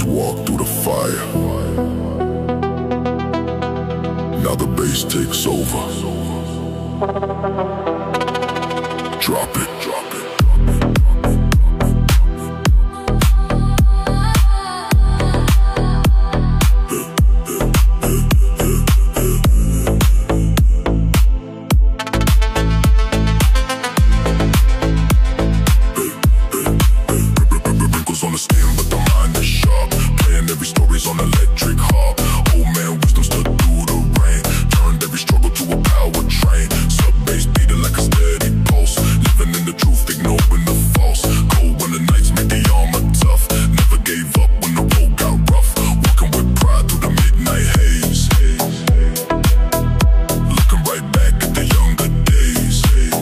walk through the fire. Now the bass takes over. Drop it, drop it. On the skin, but the mind is sharp. Playing every story's on electric harp. Old man wisdom stood through the rain, turned every struggle to a power train. Sub bass beating like a steady pulse, living in the truth, ignoring the false. Cold when the nights made the armor tough, never gave up when the road got rough. Walking with pride through the midnight haze, looking right back at the younger days.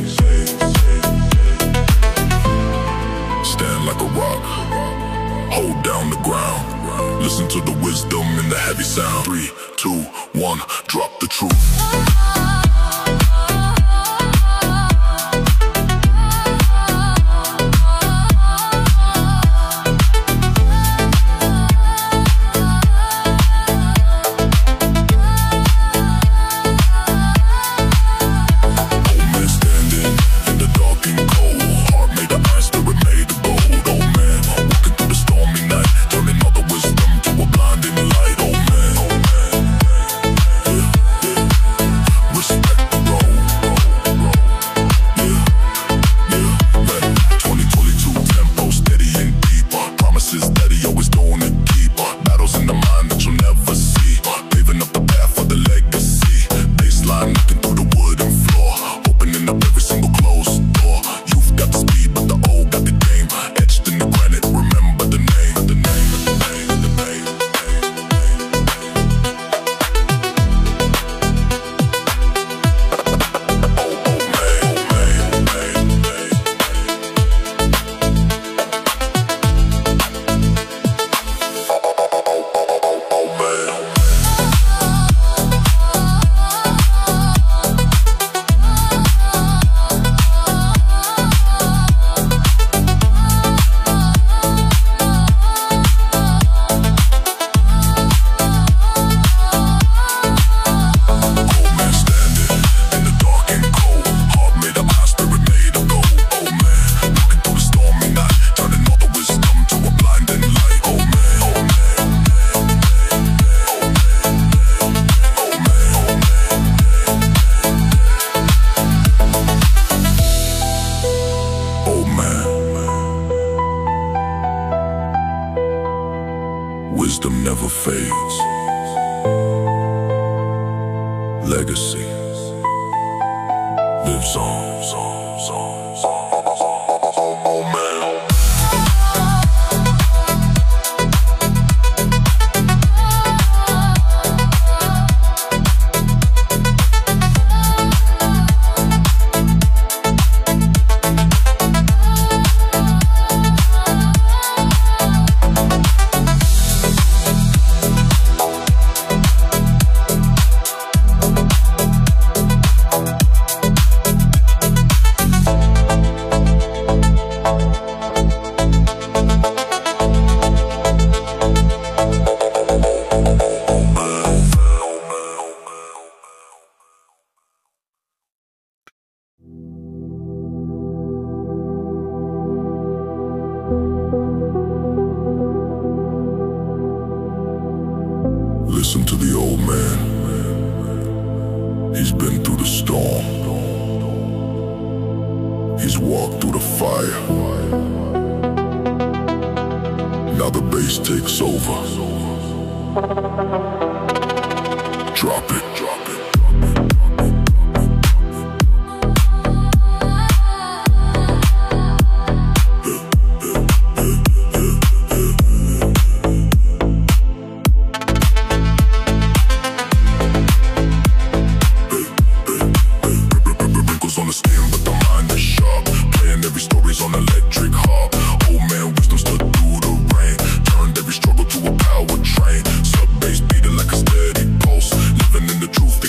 Stand like a rock, hold down the ground. Listen to the wisdom in the heavy sound. 3, 2, 1, drop the truth. Wisdom never fades. Legacy lives on. Oh man. Listen to the old man. He's been through the storm. He's walked through the fire. Now the bass takes over. Drop it, drop it. On the skin, but the mind is sharp. Playing every story's on electric harp. Old man wisdom stood through the rain, turned every struggle to a power train. Sub bass beating like a steady pulse, living in the truth.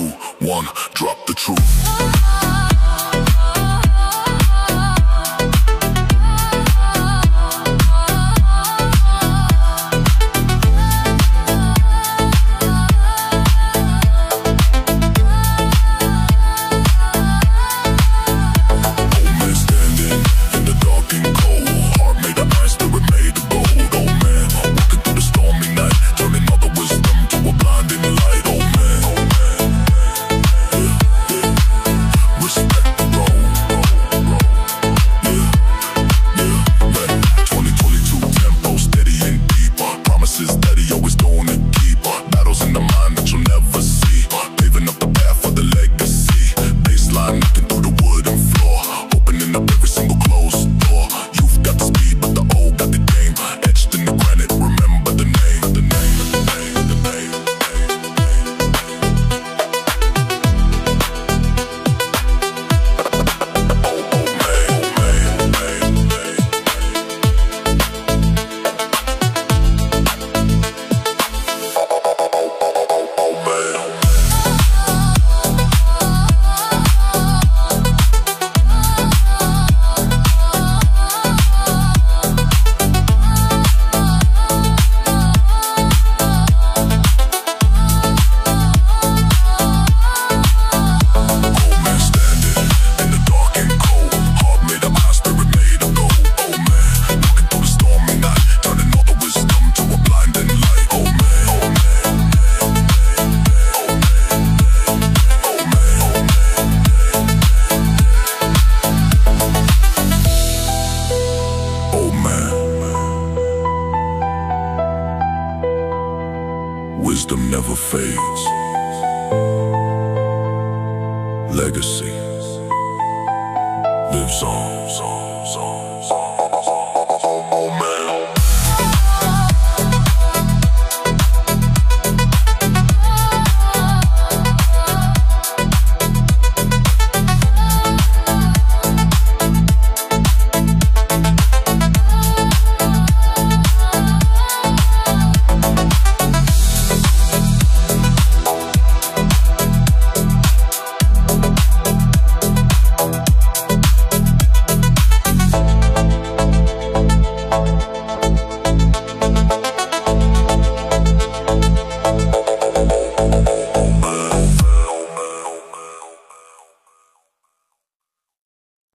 1, drop the truth. Wisdom never fades. Legacy lives on.